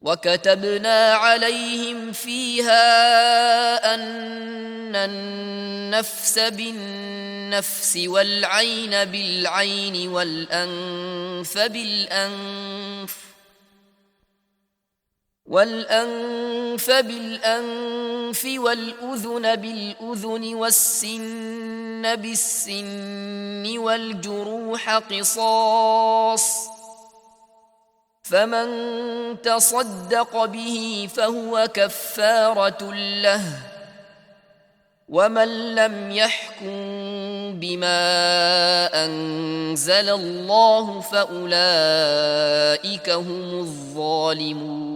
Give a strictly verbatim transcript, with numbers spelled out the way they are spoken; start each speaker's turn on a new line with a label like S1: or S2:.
S1: وكتبنا عليهم فيها أن النفس بالنفس والعين بالعين والأنف بالأنف والأنف بالأنف والأذن بالأذن والسن بالسن والجروح قصاص، فمن تصدق به فهو كفارة له، ومن لم يحكم بما أنزل الله فأولئك هم الظالمون.